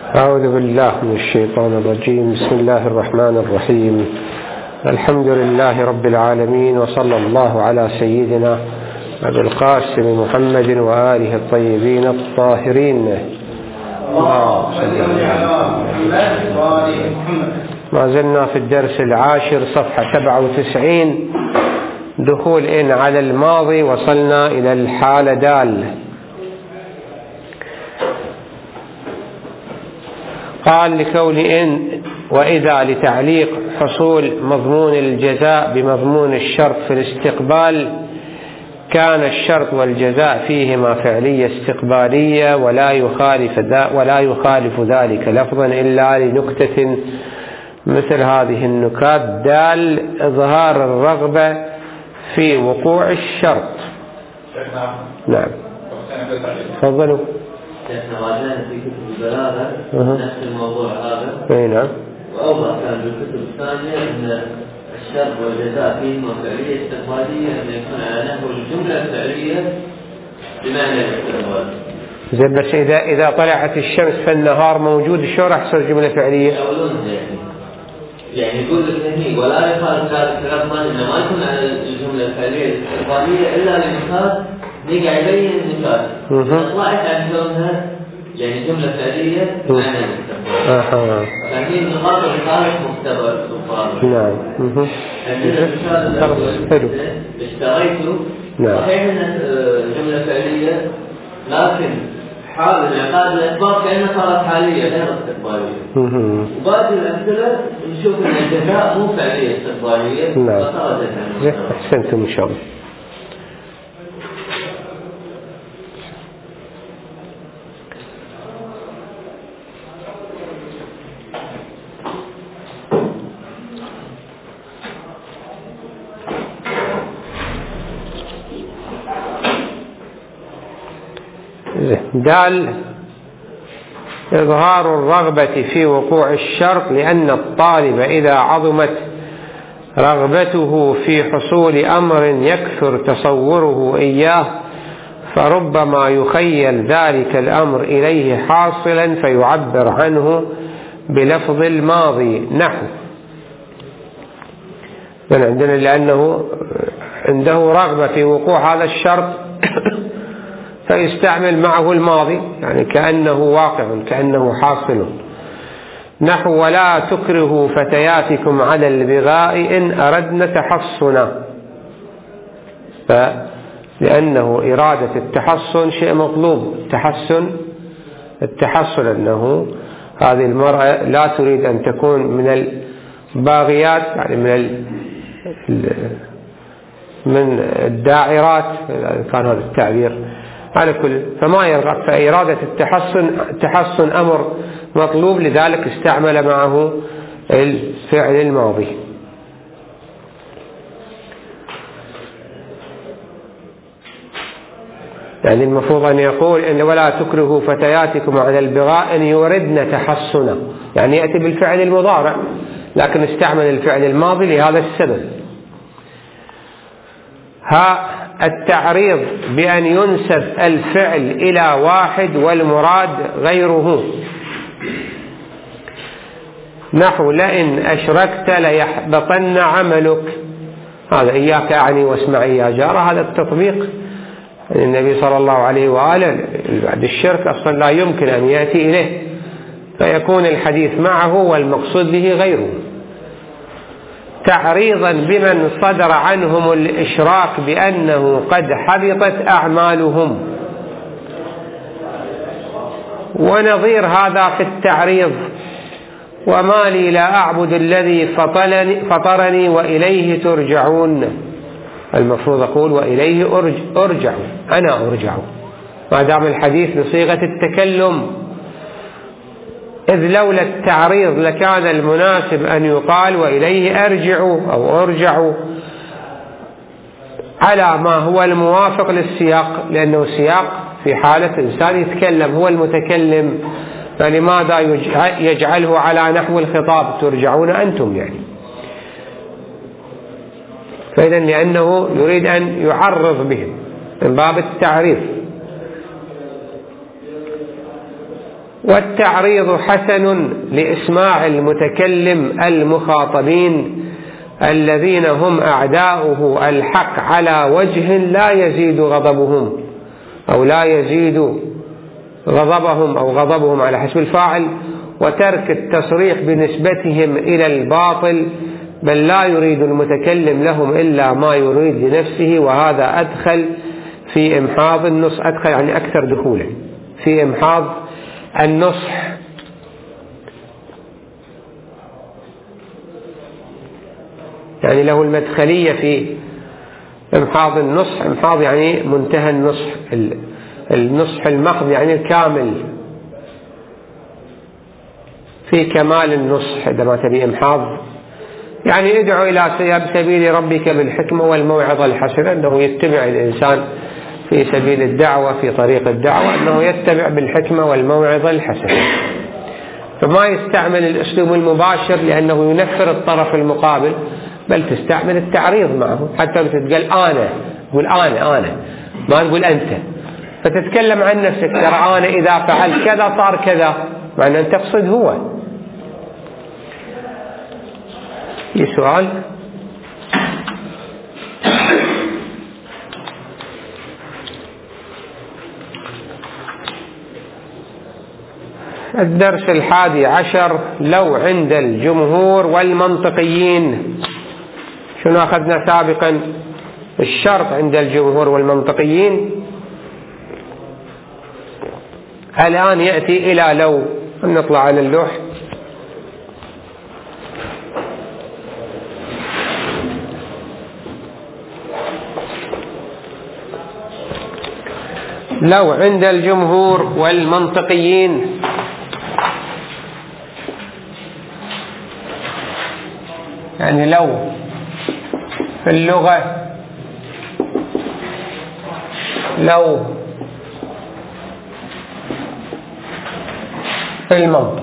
أعوذ بالله من الشيطان الرجيم. بسم الله الرحمن الرحيم. الحمد لله رب العالمين، وصلى الله على سيدنا أبي القاسم محمد وآله الطيبين الطاهرين. ما زلنا في الدرس العاشر صفحة 97 دخول إن على الماضي. وصلنا إلى الحالة دال. قال لكون إن وإذا لتعليق حصول مضمون الجزاء بمضمون الشرط في الاستقبال، كان الشرط والجزاء فيهما فعلية استقبالية ولا يخالف ذلك لفظا إلا لنكتة مثل هذه النكات. دال إظهار الرغبة في وقوع الشرط. نعم تفضلوا. احنا راجعنا في كتب البلاغة نفس الموضوع هذا. نعم. وأوضح كان بالكتب الثانية أن الشرط والجزاء فيهما فعلية استقبالية، أن يكون على نحو الجملة الفعلية بمعنى الاستقبال. زين، بس إذا طلعت الشمس في النهار موجود، شو راح تصير جملة فعلية؟ يعني يقول لك هني ولا يخالف ذلك لفظا إنه ما يكون على الجملة الفعلية الاستقبالية إلا لنكات نقع يبين النكات. طلعت عن كونها يعني جملة فعلية بمعنى الاستقبال. لكن النقاط الخارج مختبر. نعم. حلو. اشتريته. صحيح ان جملة فعلية، لكن حال العقاد الإثبات كأنها صارت حالية غير استقبالية. وبعد الأمثلة نشوف أن الجزاء مو فعلية استقبالية. نعم. أحسنتم إن شاء الله. دال إظهار الرغبة في وقوع الشرط، لأن الطالب إذا عظمت رغبته في حصول أمر يكثر تصوره إياه، فربما يخيل ذلك الأمر إليه حاصلا فيعبر عنه بلفظ الماضي نحو. عندنا لأنه عنده رغبة في وقوع هذا الشرط فيستعمل معه الماضي، يعني كأنه واقع، كأنه حاصل. نحو ولا تكرهوا فتياتكم على البغاء إن أردنا تحصنا. لأنه إرادة التحصن شيء مطلوب. التحصن أنه هذه المرأة لا تريد أن تكون من الباغيات، يعني من الداعرات، كان هذا التعبير على كل، فما يرغب. فإرادة التحصن أمر مطلوب، لذلك استعمل معه الفعل الماضي. يعني المفروض أن يقول إن ولا تكرهوا فتياتكم على البغاء إن يردن تحصنا، يعني يأتي بالفعل المضارع، لكن استعمل الفعل الماضي لهذا السبب. التعريض بأن ينسب الفعل إلى واحد والمراد غيره. نحو لئن أشركت ليحبطن عملك. هذا إياك أعني واسمعي يا جارة، هذا التطبيق. النبي صلى الله عليه وآله بعد الشرك أصلا لا يمكن أن يأتي إليه، فيكون الحديث معه والمقصود به غيره. تعريضا بمن صدر عنهم الإشراك بأنه قد حبطت أعمالهم. ونظير هذا في التعريض: وما لي لا أعبد الذي فطرني وإليه ترجعون. المفروض أقول وإليه أرجع، أنا أرجع، ما دام الحديث بصيغة التكلم. إذ لولا التعريض لكان المناسب أن يقال وإليه أرجعوا أو أرجعوا على ما هو الموافق للسياق، لأنه سياق في حالة إنسان يتكلم، هو المتكلم، فلماذا يجعله على نحو الخطاب ترجعون أنتم؟ يعني فإذا لأنه يريد أن يعرض بهم من باب التعريض. والتعريض حسن لإسماع المتكلم المخاطبين الذين هم أعداؤه الحق على وجه لا يزيد غضبهم أو لا يزيد غضبهم أو غضبهم على حسب الفاعل، وترك التصريح بنسبتهم إلى الباطل، بل لا يريد المتكلم لهم إلا ما يريد لنفسه، وهذا أدخل في إمحاض النصح، أدخل يعني أكثر دخولا في إمحاض النصح. يعني له المدخلية في إمحاض النصح. إمحاض يعني منتهى النصح، النصح المحض يعني الكامل، في كمال النصح. عندما تبي إمحاض يعني ادعو إلى سبيل ربك بالحكمة والموعظة الحسنة، أنه يتبع الإنسان في سبيل الدعوة، في طريق الدعوة، أنه يتبع بالحكمة والموعظة الحسنة. فما يستعمل الأسلوب المباشر لأنه ينفر الطرف المقابل، بل تستعمل التعريض معه. حتى بتتقال أنا، تقول أنا ما تقول أنت، فتتكلم عن نفسك، ترى أنا إذا فعلت كذا صار كذا، مع أن تقصد هو. في سؤال؟ الدرس 11 لو عند الجمهور والمنطقيين. شنو أخذنا سابقا؟ الشرط عند الجمهور والمنطقيين. الآن يأتي إلى لو. نطلع على اللوح. لو عند الجمهور والمنطقيين، يعني لو في اللغة، لو في المنطق.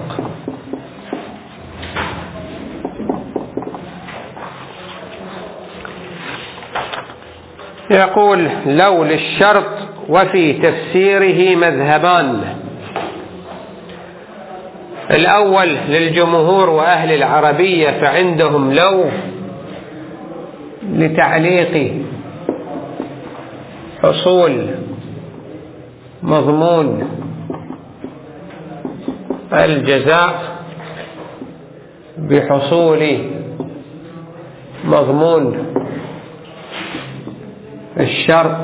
يقول لو للشرط وفي تفسيره مذهبان. الأول للجمهور وأهل العربية، فعندهم لو لتعليق حصول مضمون الجزاء بحصول مضمون الشرط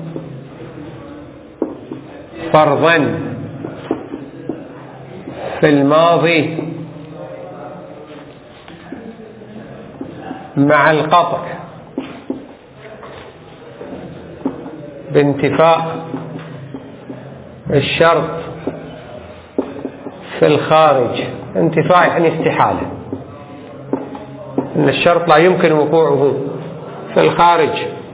فرضا في الماضي مع القطع بانتفاء الشرط في الخارج. انتفاء يعني استحالة، أن الشرط لا يمكن وقوعه في الخارج.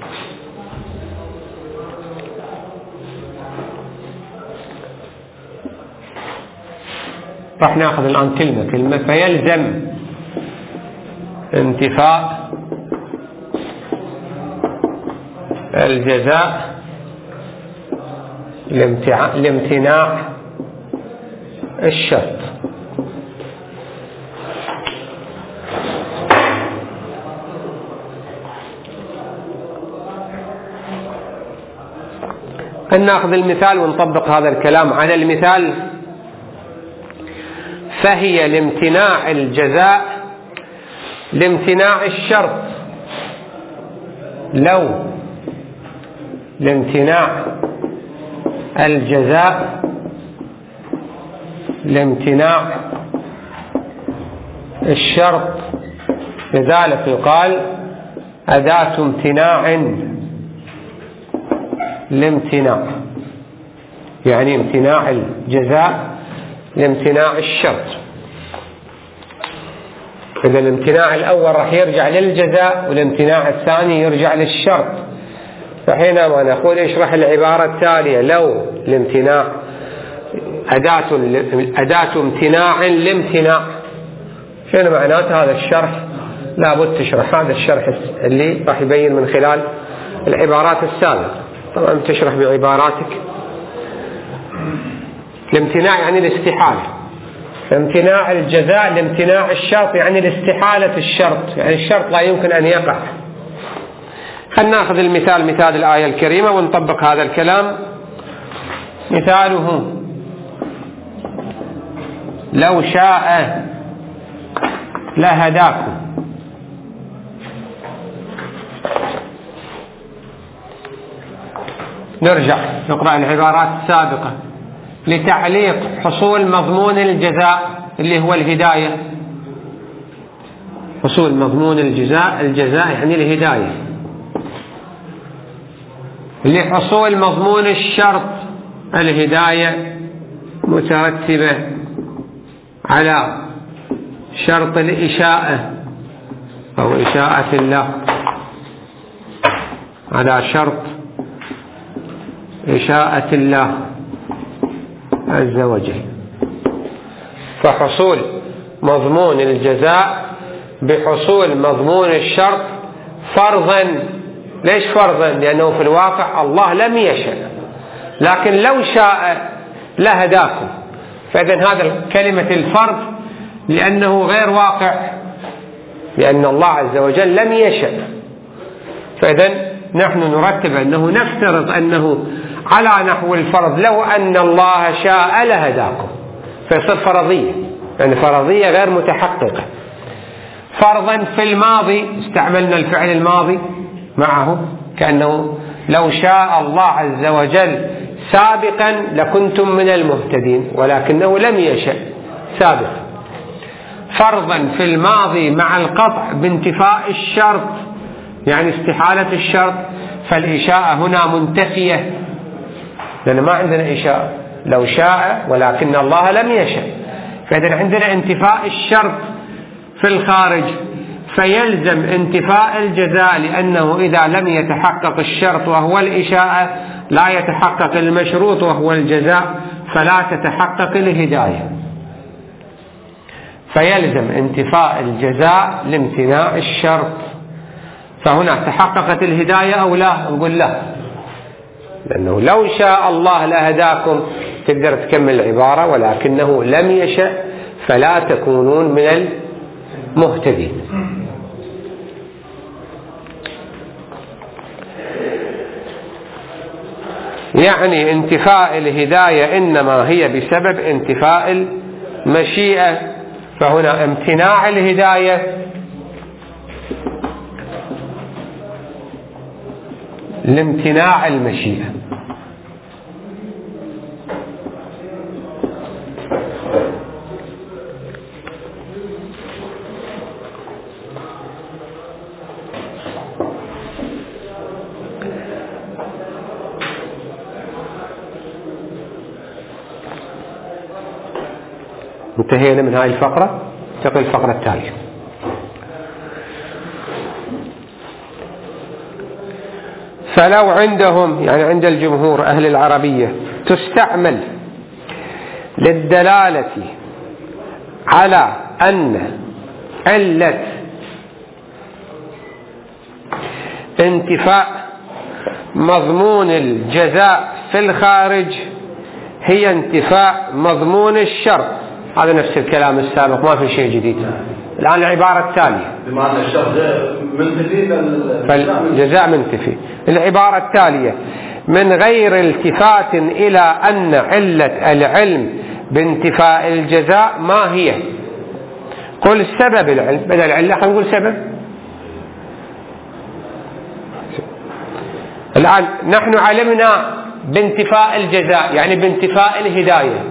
راح ناخذ الآن كلمة. فيلزم انتفاء الجزاء لامتناع الشرط. ناخذ المثال ونطبق هذا الكلام على المثال. فهي لامتناع الجزاء لامتناع الشرط. لو لامتناع الجزاء لامتناع الشرط، لذلك يقال أداة امتناع لامتناع، يعني امتناع الجزاء لامتناع الشرط. إذا الامتناع الأول راح يرجع للجزاء، والامتناع الثاني يرجع للشرط. فحينما نقول اشرح العبارة التالية لو الامتناع أداة امتناع لامتناع، شنو معنات هذا الشرح؟ لابد تشرح هذا الشرح اللي راح يبين من خلال العبارات السابقة. طبعا تشرح بعباراتك. الامتناع يعني الاستحالة، امتناع الجزاء لامتناع الشرط يعني الاستحالة الشرط، يعني الشرط لا يمكن أن يقع. خلنا ناخذ المثال، مثال الآية الكريمة ونطبق هذا الكلام. مثاله: لو شاء لهداكم. نرجع نقرأ العبارات السابقة لتعليق حصول مضمون الجزاء اللي هو الهداية. حصول مضمون الجزاء يعني الهداية، لحصول مضمون الشرط الهداية مترتبة على شرط الإشاءة أو إشاءة الله، على شرط إشاءة الله عز وجل. فحصول مضمون الجزاء بحصول مضمون الشرط فرضا. ليش فرضا؟ لأنه في الواقع الله لم يشاء، لكن لو شاء لهداكم. فإذن هذا كلمة الفرض لأنه غير واقع، لأن الله عز وجل لم يشاء. فإذن نحن نرتب أنه نفترض أنه على نحو الفرض، لو أن الله شاء لهداكم، فيصير فرضية، يعني فرضية غير متحققة. فرضا في الماضي استعملنا الفعل الماضي معه، كأنه لو شاء الله عز وجل سابقا لكنتم من المهتدين، ولكنه لم يشأ سابقا. فرضا في الماضي مع القطع بانتفاء الشرط، يعني استحالة الشرط، فالإشاءة هنا منتفية، لأن ما عندنا إشاء، لو شاء ولكن الله لم يشأ. فإذا عندنا انتفاء الشرط في الخارج، فيلزم انتفاء الجزاء، لأنه إذا لم يتحقق الشرط وهو الإشاءة لا يتحقق المشروط وهو الجزاء، فلا تتحقق الهداية. فيلزم انتفاء الجزاء لامتناع الشرط. فهنا تحققت الهداية أو لا؟ نقول لا، لأنه لو شاء الله لهداكم تقدر تكمل العبارة، ولكنه لم يشأ فلا تكونون من المهتدين. يعني انتفاء الهداية إنما هي بسبب انتفاء المشيئة. فهنا امتناع الهداية لامتناع المشيئة. انتهينا من هذه الفقرة، ننتقل الفقرة التالية. فلو عندهم، يعني عند الجمهور أهل العربية، تستعمل للدلالة على أن علة انتفاء مضمون الجزاء في الخارج هي انتفاء مضمون الشرط. هذا نفس الكلام السابق، ما في شيء جديد. الآن العبارة التالية، بمعنى الشرط منتفي فالجزاء منتفي. العبارة التالية: من غير التفات إلى أن علة العلم بانتفاء الجزاء ما هي. قل سبب العلم، بدل العلة خلينا نقول سبب. الآن نحن علمنا بانتفاء الجزاء، يعني بانتفاء الهداية،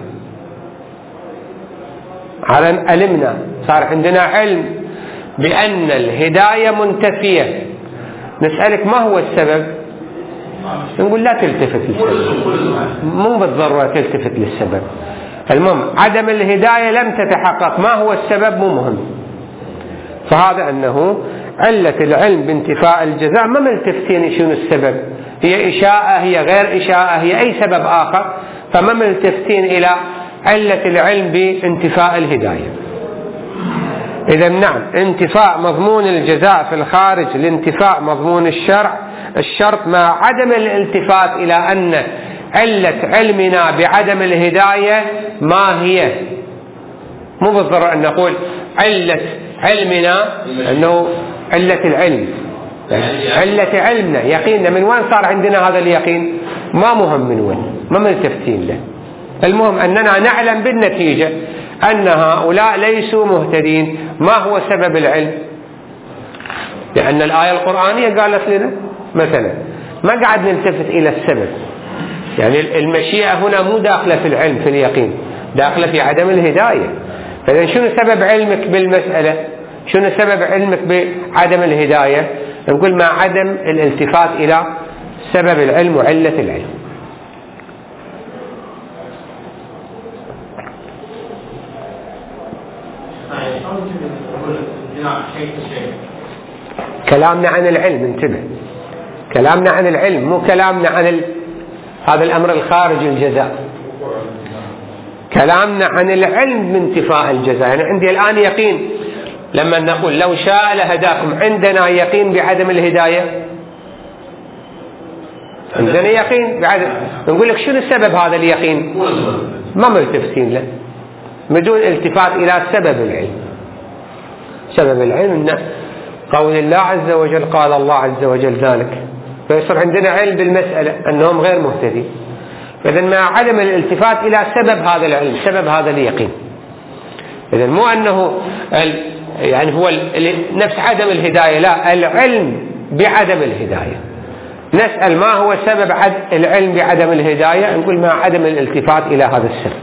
علمنا، صار عندنا علم بأن الهداية منتفية. نسألك ما هو السبب؟ نقول لا تلتفت للسبب، مو بالضرورة تلتفت للسبب. المهم عدم الهداية لم تتحقق، ما هو السبب مو مهم. فهذا أنه علة العلم بانتفاء الجزاء ما ملتفتين شنو السبب، هي إشاءة، هي غير إشاءة، هي أي سبب آخر، فما ملتفتين إلى علة العلم بانتفاء الهداية. إذا نعم، انتفاء مضمون الجزاء في الخارج لانتفاء مضمون الشرط مع عدم الالتفات إلى أن علة علمنا بعدم الهداية ما هي. مو بالضرورة أن نقول علة علمنا أنه علة العلم، علة علمنا يقيننا من وين صار عندنا هذا اليقين، ما مهم من وين، ما ملتفتين له. المهم أننا نعلم بالنتيجة أن هؤلاء ليسوا مهتدين. ما هو سبب العلم؟ لأن الآية القرآنية قالت لنا مثلا، ما قاعد نلتفت إلى السبب. يعني المشيئة هنا مو داخلة في العلم في اليقين، داخلة في عدم الهداية. فإذا شنو سبب علمك بالمسألة؟ شنو سبب علمك بعدم الهداية؟ نقول مع عدم الالتفات إلى سبب العلم وعلة العلم. كلامنا عن العلم، انتبه، كلامنا عن العلم مو كلامنا عن هذا الأمر الخارج الجزاء. كلامنا عن العلم بانتفاء الجزاء. يعني عندي الآن يقين لما نقول لو شاء لهداكم، عندنا يقين بعدم الهداية، عندنا يقين بعدم. نقول لك شنو سبب هذا اليقين؟ ما ملتفتين له بدون التفات إلى سبب العلم. سبب العلم إن قول الله عز وجل، قال الله عز وجل ذلك، فيصير عندنا علم بالمسألة أنهم غير مهتدين. فإذا مع عدم الالتفات إلى سبب هذا العلم، سبب هذا اليقين. إذا مو أنه يعني هو نفس عدم الهداية، لا، العلم بعدم الهداية. نسأل ما هو سبب العلم بعدم الهداية، نقول مع عدم الالتفات إلى هذا السبب.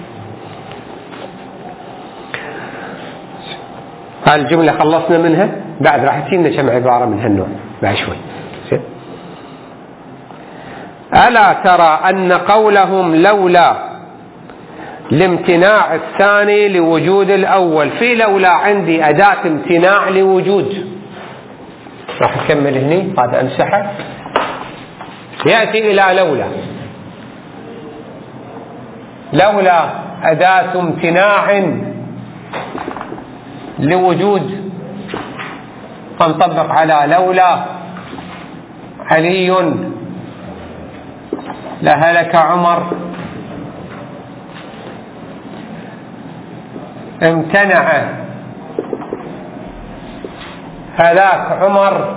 هالجملة خلصنا منها، بعد راح تجينا كم عبارة من هالنوع بعد شوي. ألا ترى أن قولهم لولا لامتناع الثاني لوجود الأول. في لولا عندي أداة امتناع لوجود، راح أكمل هني هذا أمسحه، يأتي إلى لولا. لولا أداة امتناع لوجود، فنطبق على لولا علي لهلك عمر. امتنع هلاك عمر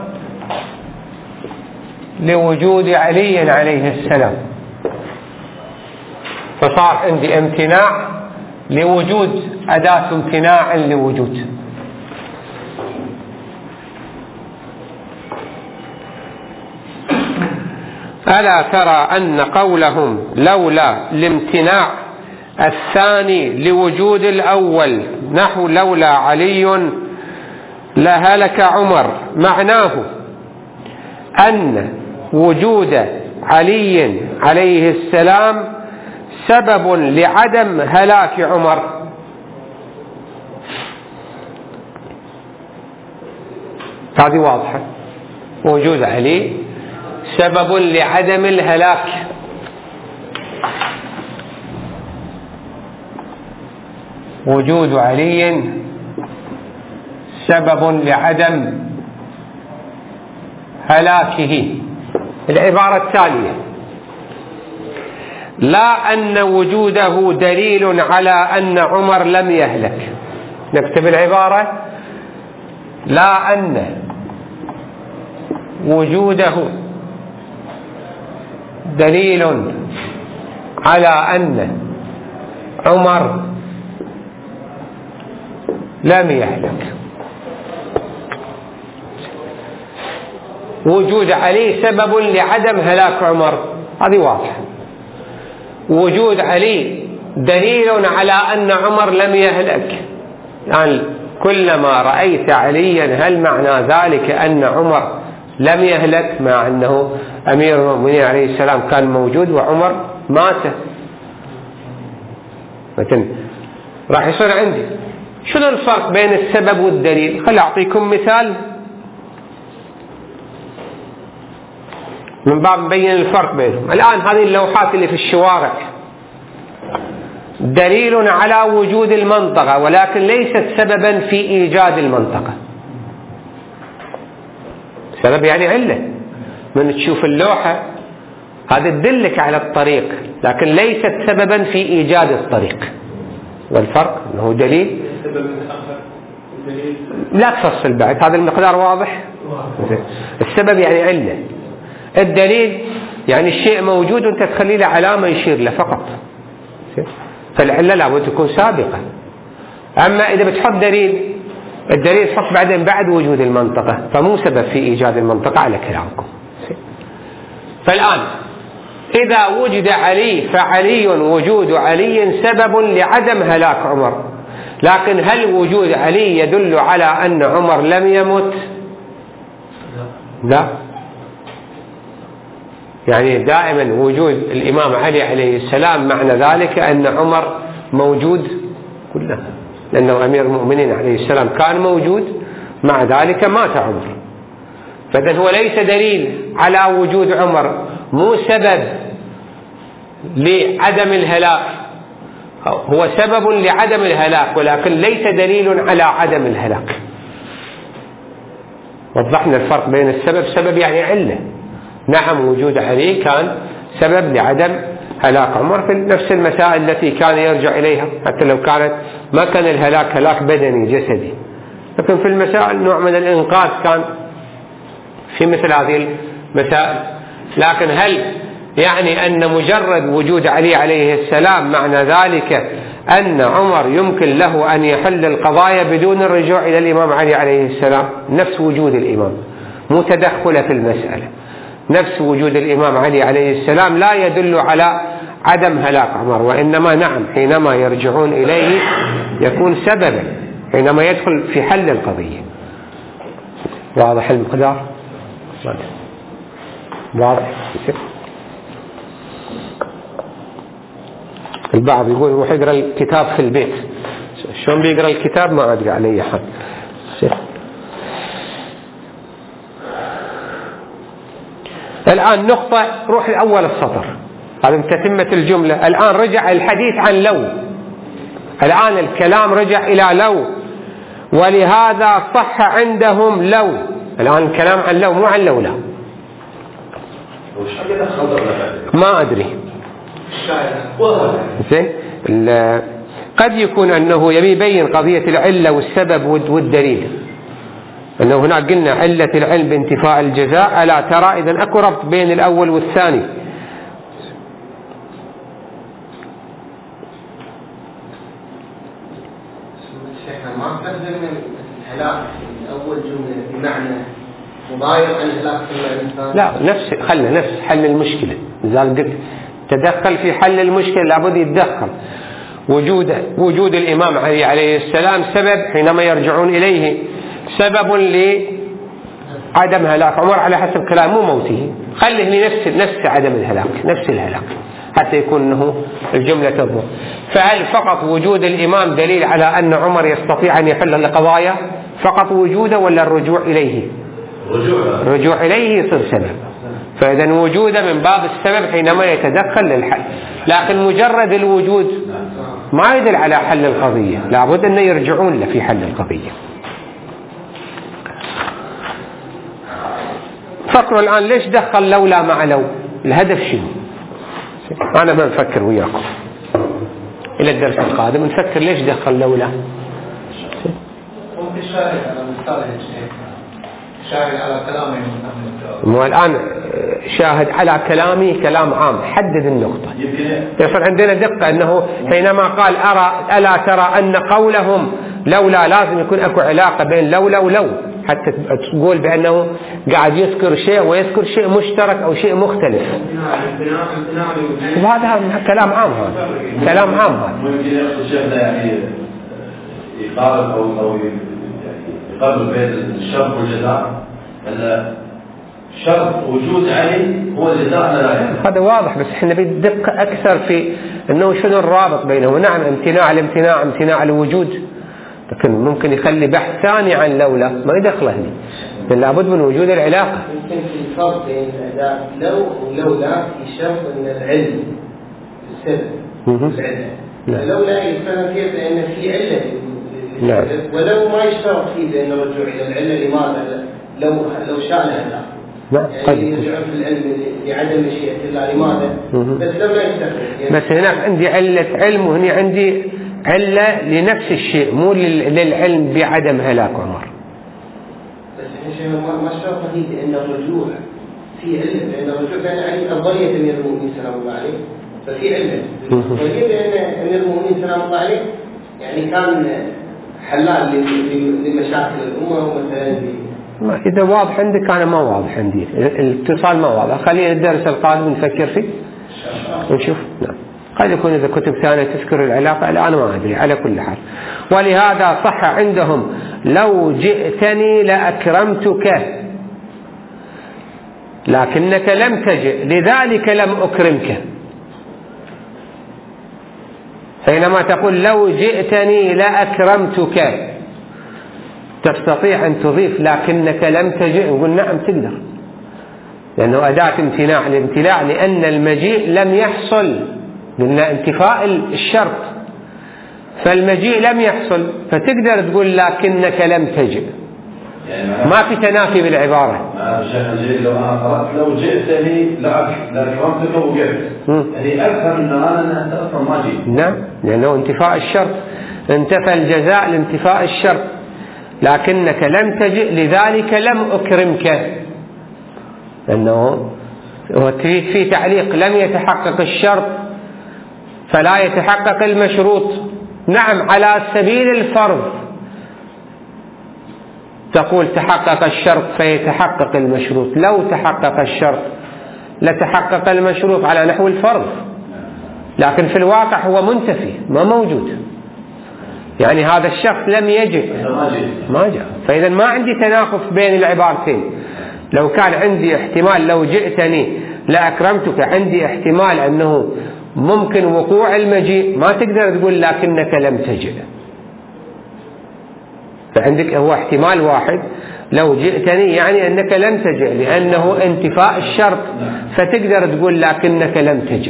لوجود علي عليه السلام، فصار عندي امتناع لوجود أداة امتناع لوجود. ألا ترى أن قولهم لولا لامتناع الثاني لوجود الأول، نحو لولا علي لهلك عمر، معناه أن وجود علي عليه السلام سبب لعدم هلاك عمر. هذه واضحة، وجود علي سبب لعدم الهلاك. وجود علي سبب لعدم هلاكه. العبارة التالية: لا أن وجوده دليل على أن عمر لم يهلك. نكتب العبارة: لا أن وجوده دليل على أن عمر لم يهلك. وجود علي سبب لعدم هلاك عمر، هذه واضحة. وجود علي دليل على أن عمر لم يهلك، يعني كلما رأيت عليا هل معنى ذلك أن عمر لم يهلك، مع أنه أمير المؤمنين عليه السلام كان موجود وعمر مات. مثلا راح يصير عندي شنو الفرق بين السبب والدليل؟ خل أعطيكم مثال من باب نبين الفرق بينهم. الآن هذه اللوحات اللي في الشوارع دليل على وجود المنطقة، ولكن ليست سببا في إيجاد المنطقة. سبب يعني علة. من تشوف اللوحة هذا تدلك على الطريق لكن ليست سببا في إيجاد الطريق. والفرق أنه دليل لا تفصل بعد. هذا المقدار واضح. السبب يعني علة، الدليل يعني الشيء موجود وانت تخلي له علامة يشير له فقط، فالعلة لابد تكون سابقة. أما إذا بتحط دليل، الدليل تحط بعدين بعد وجود المنطقة، فمو سبب في إيجاد المنطقة على كلامكم. فالآن إذا وجد علي فعلي وجود علي سبب لعدم هلاك عمر، لكن هل وجود علي يدل على أن عمر لم يمت؟ لا. يعني دائما وجود الإمام علي عليه السلام معنى ذلك أن عمر موجود كله، لأنه أمير المؤمنين عليه السلام كان موجود، مع ذلك مات عمر. فإذن هو ليس دليل على وجود عمر، مو سبب لعدم الهلاك، هو سبب لعدم الهلاك ولكن ليس دليل على عدم الهلاك. وضحنا الفرق بين السبب، سبب يعني علة. نعم وجود علي كان سبب لعدم هلاك عمر في نفس المسائل التي كان يرجع إليها، حتى لو كانت ما كان الهلاك هلاك بدني جسدي، لكن في المسائل نوع من الإنقاذ كان في مثل هذه المسائل. لكن هل يعني أن مجرد وجود علي عليه السلام معنى ذلك أن عمر يمكن له أن يحل القضايا بدون الرجوع إلى الإمام علي عليه السلام؟ نفس وجود الإمام، مو تدخل في المسألة. نفس وجود الإمام علي عليه السلام لا يدل على عدم هلاك عمر، وإنما نعم حينما يرجعون إليه يكون سببا حينما يدخل في حل القضية. واضح المقدار؟ واضح. البعض يقول روح يقرأ الكتاب في البيت، شلون بيقرأ الكتاب ما أدري عليه حد. الآن نقطة، روح لأول السطر، هذا تتمة الجملة. الآن رجع الحديث عن لو، الآن الكلام رجع إلى لو، ولهذا صح عندهم لو. الآن الكلام عن لو مو عن لولا. ما أدري زين. قد يكون أنه يبي يبين قضية العلة والسبب والدليل، أنه هناك قلنا علة العلم بانتفاء الجزاء، ألا ترى إذن أكو ربط بين الأول والثاني. ما قدم الهلاك أول جملة بمعنى مضايق عن الهلاك الإنسان. لا، نفس خلنا نفس حل المشكلة. لذلك قلت تدخل في حل المشكلة لابد يتدخل. وجود الإمام علي عليه السلام سبب حينما يرجعون إليه، سبب لعدم هلاك عمر على حسب كلام مو موته. خليه نفس عدم الهلاك، نفس الهلاك حتى يكون أنه الجملة تضبط. فهل فقط وجود الإمام دليل على أن عمر يستطيع أن يحل القضايا فقط وجوده، ولا الرجوع إليه؟ الرجوع إليه يصير سبب. فإذا وجوده من باب السبب حينما يتدخل للحل، لكن مجرد الوجود ما يدل على حل القضية، لابد أن يرجعون له في حل القضية. فكروا الآن ليش دخل لولا مع لو؟ الهدف شنو؟ أنا ما نفكر وياكم إلى الدرس القادم نفكر ليش دخل لولا. ممكن شاهد على مثال شاهد على كلامي. مو الآن شاهد على كلامي كلام عام، حدد النقطة. يصير عندنا دقة أنه حينما قال ألا ترى أن قولهم لولا لازم يكون أكو علاقة بين لولا ولو، حتى تقول بأنه قاعد يذكر شيء ويذكر شيء مشترك أو شيء مختلف. وهذا كلام عام، هذا كلام عام. هذا ممكن يأخذ شيخنا يعني يقارن أو يقارن بين الشرط والجزاء، أن شرط وجود علي هو الجزاء لا. هذا واضح، بس احنا بدقة أكثر في أنه شنو الرابط بينه. نعم امتناع الوجود، لكن ممكن يخلي بحث ثاني عن لولا ما يدخله هنا، لأن لابد من وجود العلاقة. يمكن في الفرق بين الأداء لو ولولا يشرط أن العلم السبب العلة، لولا يفهم فيه بأن في علة ولو ما يشترط فيه بأن الرجوع إلى العلة. لماذا؟ لو شاء العلاقة يعني يرجعون في العلم لعدم مشيئة الله لماذا؟ بس لما يستخدم يعني بس هناك عندي علة علم وهنا عندي علة لنفس الشيء، مو للعلم بعدم هلاك عمر. بس احنا ما الشرط هي بأن الرجوع في علة، لأن الرجوع كان علي أفضلية أمير المؤمنين سلام الله عليه، ففي علة. وهي بأن أمير المؤمنين سلام الله عليه يعني كان حلال لمشاكل الأمة ومثلا إذا واضح عندك أنا ما واضح عندي، الاتصال ما واضح. خلينا الدرس القادم نفكر فيه ونشوف. نعم. قد يكون إذا كتب ثانية تذكر العلاقة، الآن ما أدري. على كل حال، ولهذا صح عندهم لو جئتني لأكرمتك لكنك لم تجئ لذلك لم أكرمك. حينما تقول لو جئتني لأكرمتك تستطيع أن تضيف لكنك لم تجئ، نقول نعم تقدر، لأنه أداة امتناع الامتناع لأن المجيء لم يحصل، قلنا انتفاء الشرط، فالمجيء لم يحصل، فتقدر تقول لكنك لم تجئ. يعني ما في تنافي بالعبارة. لو أنا قرأت لو جئتني لأكرمتك وقفت، يعني أكثر من أنا أنت أصلا ما جئت. نعم، لأنه انتفاء الشرط، انتفى الجزاء لانتفاء الشرط. لكنك لم تجئ لذلك لم أكرمك، لأنه في تعليق لم يتحقق الشرط فلا يتحقق المشروط. نعم، على سبيل الفرض تقول تحقق الشرط فيتحقق المشروط، لو تحقق الشرط لتحقق المشروط على نحو الفرض، لكن في الواقع هو منتفي ما موجود، يعني هذا الشخص لم يجئ ما جاء. فإذا ما عندي تناقض بين العبارتين. لو كان عندي احتمال لو جئتني لأكرمتك، عندي احتمال أنه ممكن وقوع المجيء، ما تقدر تقول لكنك لم تجئ. فعندك هو احتمال واحد، لو جئتني يعني أنك لم تجئ لأنه انتفاء الشرط، فتقدر تقول لكنك لم تجئ.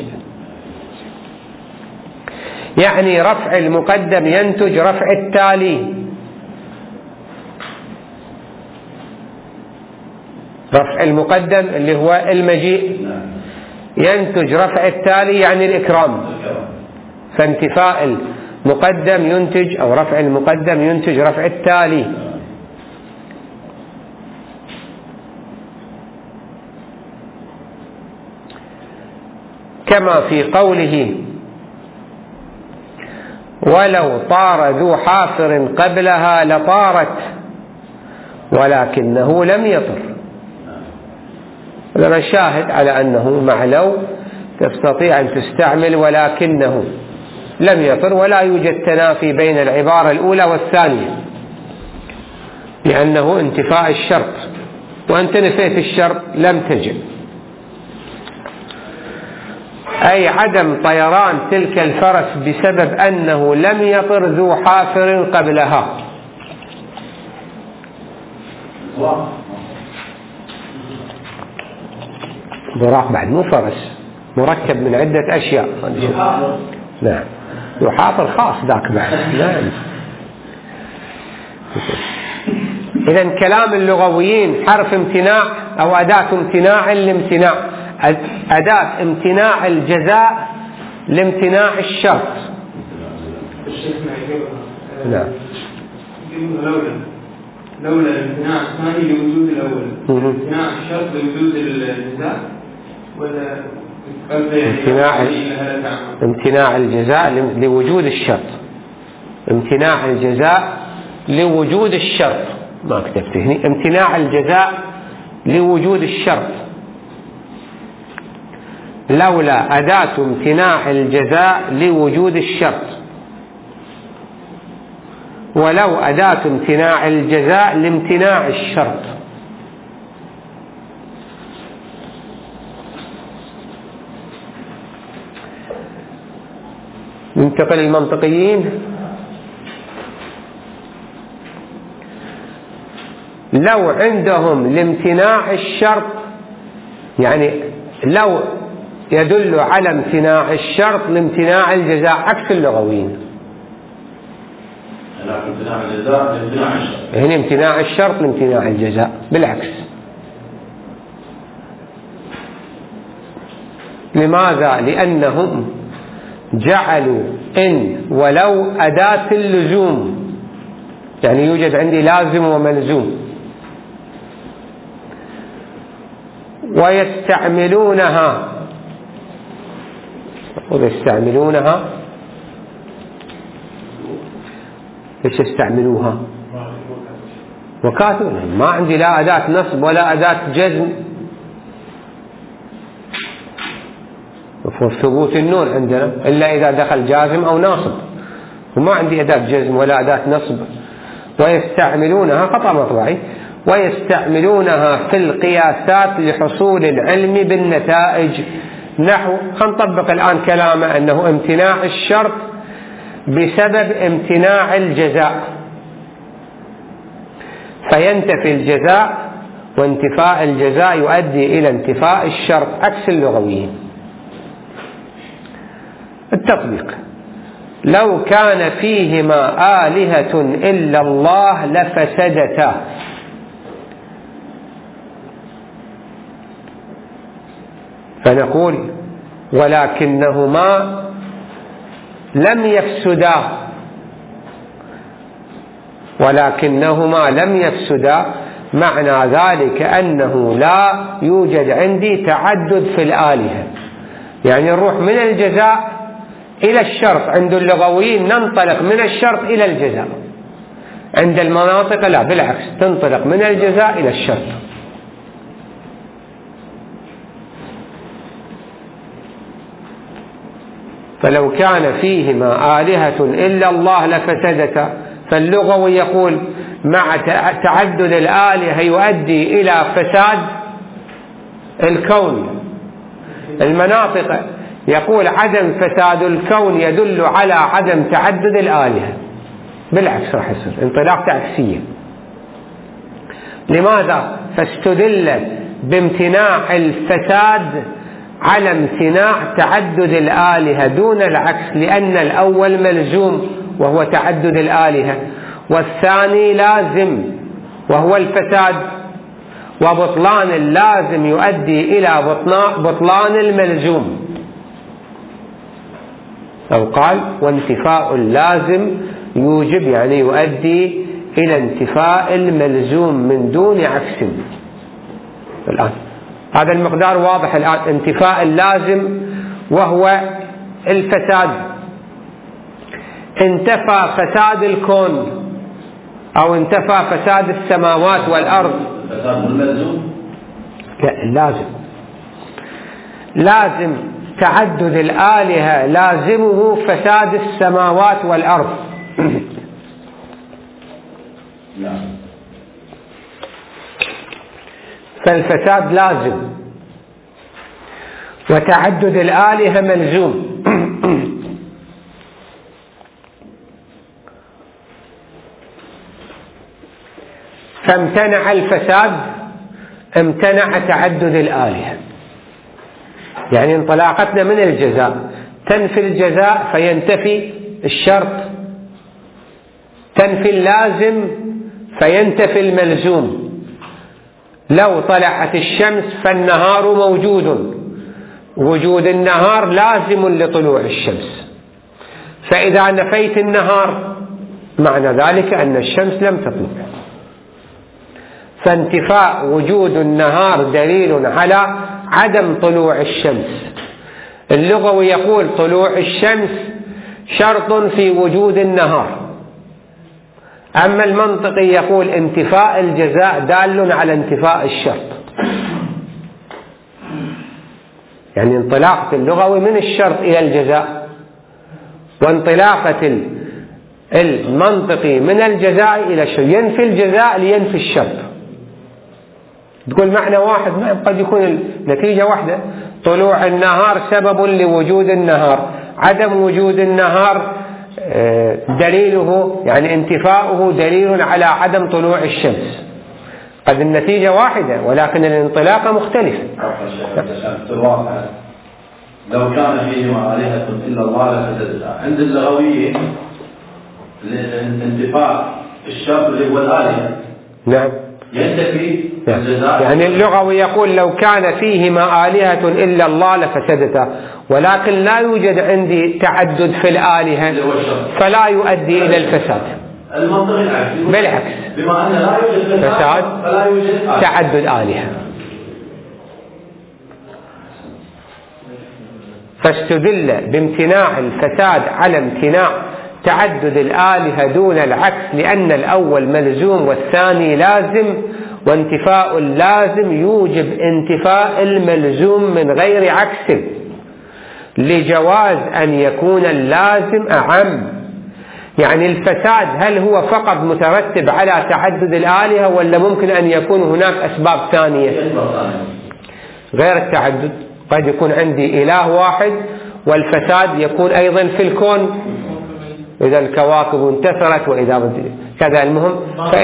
يعني رفع المقدم ينتج رفع التالي. رفع المقدم اللي هو المجيء ينتج رفع التالي يعني الإكرام، فانتفاء المقدم ينتج أو رفع المقدم ينتج رفع التالي. كما في قوله ولو طار ذو حافر قبلها لطارت ولكنه لم يطر. هذا شاهد على أنه مع لو تستطيع أن تستعمل ولكنه لم يطر، ولا يوجد تنافي بين العبارة الأولى والثانية، لأنه انتفاء الشرط، وأنت نفيت الشرط لم تجئ، أي عدم طيران تلك الفرس بسبب أنه لم يطر ذو حافر قبلها. براق بعد مو فرس، مركب من عدة أشياء. نعم، ذو حافر خاص ذاك بعد. نعم. إذن كلام اللغويين حرف امتناع أو أداة امتناع لامتناع، أداة امتناع الجزاء لامتناع الشرط. نعم. لولا الامتناع الثاني لوجود الأول، امتناع الشرط لوجود الجزاء، ولا امتناع الجزاء لوجود الشرط، امتناع الجزاء لوجود الشرط، ما كتبت هنا امتناع الجزاء لوجود الشرط. لولا أداة امتناع الجزاء لوجود الشرط، ولو أداة امتناع الجزاء لامتناع الشرط. ننتقل للمنطقيين. لو عندهم لامتناع الشرط، يعني لو يدل على امتناع الشرط لامتناع الجزاء، عكس اللغويين. هنا امتناع الشرط لامتناع الجزاء بالعكس. لماذا؟ لأنهم جعلوا إن ولو أداة اللزوم، يعني يوجد عندي لازم وملزوم، ويستعملونها ايش يستعملوها؟ وكاتبونها. ما عندي لا أداة نصب ولا أداة جزم، ثبوت النون عندنا إلا إذا دخل جازم أو ناصب، وما عندي أداة جزم ولا أداة نصب. ويستعملونها خطأ مطبعي، ويستعملونها في القياسات لحصول العلم بالنتائج. نحو، نطبق الآن كلامه أنه امتناع الشرط بسبب امتناع الجزاء، فينتفي الجزاء، وانتفاء الجزاء يؤدي إلى انتفاء الشرط، عكس اللغويين. التطبيق: لو كان فيهما آلهة إلا الله لفسدتا. فنقول: ولكنهما لم يفسدا، معنى ذلك أنه لا يوجد عندي تعدد في الآلهة. يعني نروح من الجزاء إلى الشرط، عند اللغويين ننطلق من الشرط إلى الجزاء، عند المناطق لا، بالعكس تنطلق من الجزاء إلى الشرط. فلو كان فيهما آلهة إلا الله لفسدتا، فاللغوي يقول مع تعدد الآلهة يؤدي إلى فساد الكون. المناطق يقول عدم فساد الكون يدل على عدم تعدد الآلهة، بالعكس راح يصير انطلاق عكسية. لماذا؟ فاستدل بامتناع الفساد على امتناع تعدد الآلهة دون العكس، لأن الأول ملزوم وهو تعدد الآلهة، والثاني لازم وهو الفساد، وبطلان اللازم يؤدي إلى بطلان الملزوم. أو قال: وانتفاء اللازم يوجب، يعني يؤدي إلى انتفاء الملزوم من دون عكس. الآن هذا المقدار واضح الآن، انتفاء اللازم وهو الفساد. انتفى فساد الكون أو انتفى فساد السماوات والأرض. فساد الملزوم؟ لا، اللازم. لازم تعدد الآلهة لازمه فساد السماوات والأرض. فالفساد لازم وتعدد الآلهة ملزوم. فامتنع الفساد امتنع تعدد الآلهة. يعني انطلاقتنا من الجزاء تنفي الجزاء فينتفي الشرط، تنفي اللازم فينتفي الملزوم. لو طلعت الشمس فالنهار موجود، وجود النهار لازم لطلوع الشمس، فإذا نفيت النهار معنى ذلك أن الشمس لم تطلع. فانتفاء وجود النهار دليل على عدم طلوع الشمس. اللغوي يقول طلوع الشمس شرط في وجود النهار، أما المنطقي يقول انتفاء الجزاء دال على انتفاء الشرط. يعني انطلاقة اللغوي من الشرط إلى الجزاء، وانطلاقة المنطقي من الجزاء إلى الشرط. ينفي الجزاء لينفي الشرط. تقول معنى واحد، قد يكون النتيجة واحدة. طلوع النهار سبب لوجود النهار، عدم وجود النهار دليله يعني انتفاؤه دليل على عدم طلوع الشمس. قد النتيجة واحدة ولكن الانطلاقة مختلفة. لو كان فيهما آلهة إلا الله لفسدتا. عند اللغويين انتفاء الشرط اللي هو الآلهة. نعم. ينتفي الجزاء. يعني اللغوي يقول لو كان فيهما آلهة إلا الله لفسدتا، ولكن لا يوجد عندي تعدد في الآلهة فلا يؤدي إلى الفساد. المنطق بالعكس، بما أن لا يوجد فساد فلا يوجد تعدد آلهة. فاستدل بامتناع الفساد على امتناع تعدد الآلهة دون العكس، لأن الأول ملزوم والثاني لازم، وانتفاء اللازم يوجب انتفاء الملزوم من غير عكس، لجواز أن يكون اللازم أعم. يعني الفساد هل هو فقط مترتب على تعدد الآلهة، ولا ممكن أن يكون هناك أسباب ثانية غير التعدد؟ قد يكون عندي إله واحد والفساد يكون أيضا في الكون، إذا الكواكب انتثرت وإذا كذا. المهم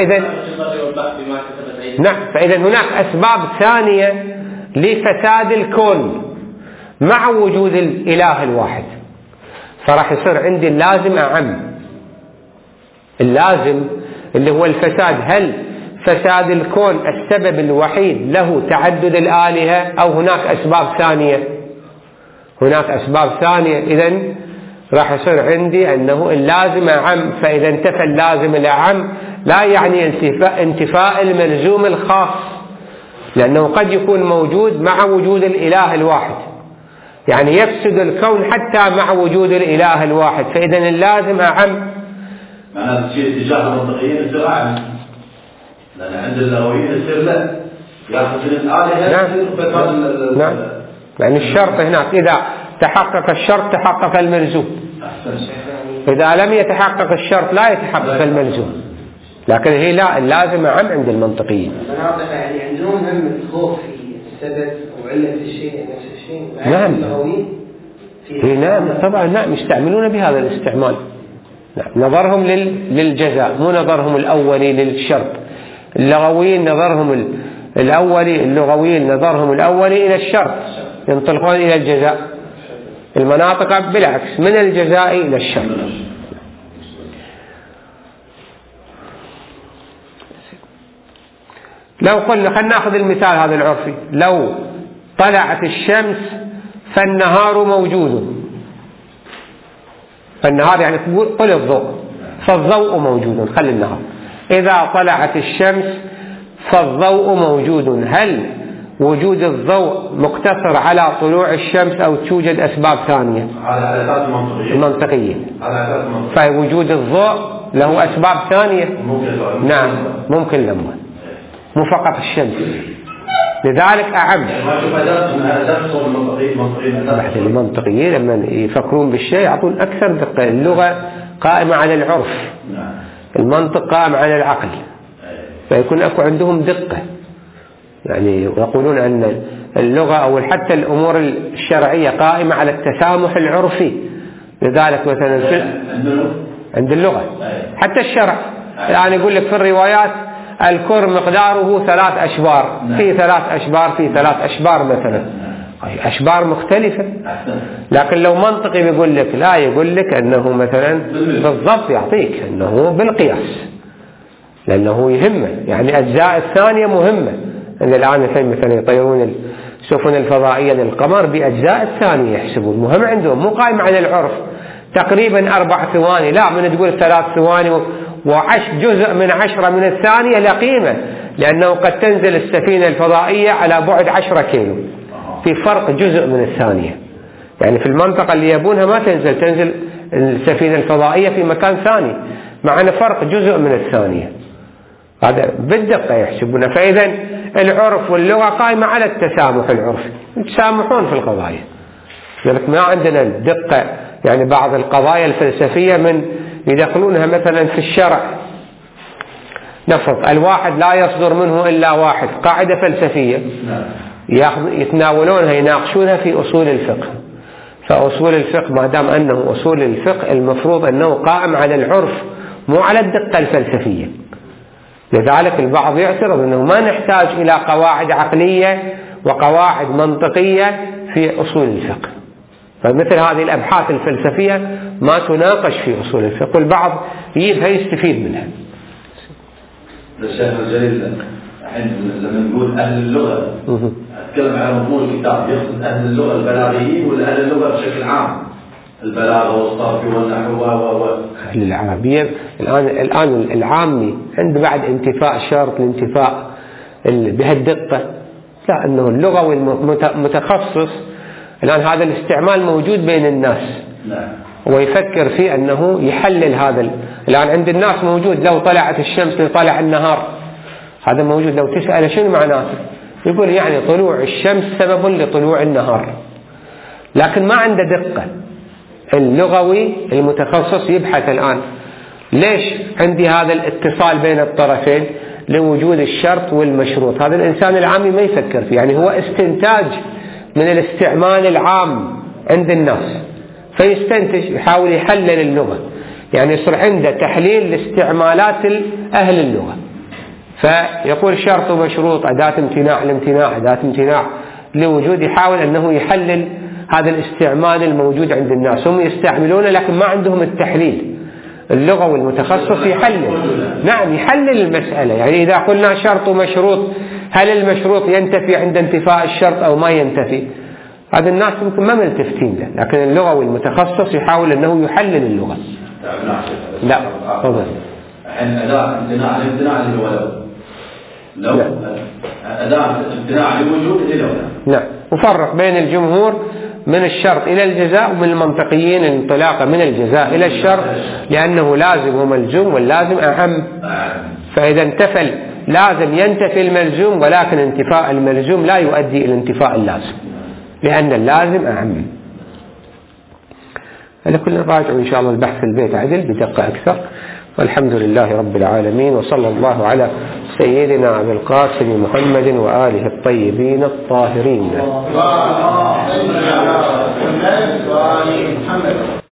فإذا هناك أسباب ثانية لفساد الكون مع وجود الإله الواحد، فراح يصير عندي اللازم أعم. اللازم اللي هو الفساد، هل فساد الكون السبب الوحيد له تعدد الآلهة أو هناك أسباب ثانية؟ هناك أسباب ثانية. إذن راح يصير عندي أنه اللازم أعم، فإذا انتفى اللازم الأعم لا يعني انتفاء الملزوم الخاص، لأنه قد يكون موجود مع وجود الإله الواحد، يعني يفسد الكون حتى مع وجود الإله الواحد، فإذا اللازم أعم. معناته تشير اتجاه المنطقيين يصير أعم، لأن عند اللغويين يصير لا يأخذ من الآلهة. نعم. يعني الشرط هناك إذا تحقق الشرط تحقق الملزوم، إذا لم يتحقق الشرط لا يتحقق الملزوم، لكن هي لا، اللازم أعم عند المنطقيين. يعني عندهم هم الخوف في السبب وعلة الشيء نفس الشيء. نعم. نعم طبعا، نعم يستعملون بهذا الاستعمال. نظرهم للجزاء، مو نظرهم الأولي للشرط. اللغويين نظرهم الأولي، اللغويين نظرهم الأولي إلى الشرط، ينطلقون إلى الجزاء. المناطق بالعكس، من الجزاء إلى الشرط. لو قلنا، خلنا نأخذ المثال هذا العرفي، لو طلعت الشمس فالنهار موجود. فالنهار يعني قل الضوء، فالضوء موجود، خلي النهار. إذا طلعت الشمس فالضوء موجود، هل وجود الضوء مقتصر على طلوع الشمس أو توجد أسباب ثانية؟ على أساس منطقية. فوجود الضوء له أسباب ثانية. نعم ممكن لما مو فقط الشمس، لذلك أعم. بعد المنطقيين لما يفكرون بالشيء يعطون أكثر دقة. اللغة قائمة على العرف، المنطق قائم على العقل، فيكون أكو عندهم دقة. يعني يقولون أن اللغة أو حتى الأمور الشرعية قائمة على التسامح العرفي، لذلك مثلا عند اللغة حتى الشرع يعني يقول لك في الروايات الكر مقداره 3 أشبار، في 3 أشبار، في 3 أشبار مثلا، أشبار مختلفة. لكن لو منطقي بيقول لك لا، يقول لك أنه مثلا بالضبط، يعطيك أنه بالقياس، لأنه يهمه. يعني أجزاء الثانية مهمة. أن الآن مثلا يطيرون السفن الفضائية للقمر بأجزاء الثانية يحسبون، مهم عندهم، مو قائم على العرف. تقريبا 4 ثواني، لا، من تقول 3 ثواني جزء من 10 من الثانية لا قيمة، لأنه قد تنزل السفينة الفضائية على بعد 10 كيلو، في فرق جزء من الثانية. يعني في المنطقة اللي يبونها ما تنزل السفينة الفضائية في مكان ثاني، معنا فرق جزء من الثانية، هذا بالدقة يحسبونه. فإذا العرف واللغة قائمة على التسامح العرفي، يتسامحون في القضايا، لذلك ما عندنا الدقة. يعني بعض القضايا الفلسفية من يدخلونها مثلا في الشرع، نفرض الواحد لا يصدر منه إلا واحد، قاعدة فلسفية يتناولونها يناقشونها في أصول الفقه. فأصول الفقه ما دام أنه أصول الفقه المفروض أنه قائم على العرف مو على الدقة الفلسفية. لذلك البعض يعترض أنه ما نحتاج إلى قواعد عقلية وقواعد منطقية في أصول الفقه، فمثل هذه الأبحاث الفلسفية ما تناقش في أصول الفقه، والبعض يجيبها يستفيد منها. الشيخ الجليل الحين لما نقول أهل اللغة أتكلم على مضمون الكتاب، يقصد أهل اللغة البلاغيين ولا أهل اللغة بشكل عام؟ البلاغة والصرف والنحو أهل العربية. الآن العامي عند بعد انتفاء شرط الانتفاء بهالدقة، لا أنه اللغوي المتخصص الآن هذا الاستعمال موجود بين الناس ويفكر فيه أنه يحلل هذا. الآن عند الناس موجود لو طلعت الشمس لطلع النهار، هذا موجود. لو تسأل شنو معناته يقول يعني طلوع الشمس سبب لطلوع النهار، لكن ما عنده دقة. اللغوي المتخصص يبحث الآن ليش عندي هذا الاتصال بين الطرفين لوجود الشرط والمشروط. هذا الإنسان العامي ما يفكر فيه، يعني هو استنتاج من الاستعمال العام عند الناس، فيستنتج يحاول يحلل اللغة، يعني يصير عنده تحليل لاستعمالات أهل اللغة. فيقول شرط ومشروط، أداة امتناع، الامتناع أداة امتناع لوجود، يحاول أنه يحلل هذا الاستعمال الموجود عند الناس. هم يستعملونه لكن ما عندهم التحليل. اللغوي المتخصص يحلل، نعم يحلل المسألة. يعني إذا قلنا شرط ومشروط، هل المشروط ينتفي عند انتفاء الشرط أو ما ينتفي؟ هذا الناس يمكن ما ملتفتين له، لكن اللغوي المتخصص يحاول أنه يحلل اللغة. لا تفضل. الحين أداة امتناع الامتناع اللي هو لو أداة امتناع لوجود إلى نعم. وفرق بين الجمهور من الشرط إلى الجزاء، ومن المنطقيين الانطلاقة من الجزاء إلى الشرط، لأنه لازم وملزوم، واللازم أهم. فإذا انتفى لازم ينتفي الملزوم، ولكن انتفاء الملزوم لا يؤدي إلى انتفاء اللازم، لأن اللازم أهم. على كل راجع إن شاء الله البحث في البيت عدل بدقة أكثر. والحمد لله رب العالمين، وصلى الله على سيدنا أبي القاسم محمد وآله الطيبين الطاهرين.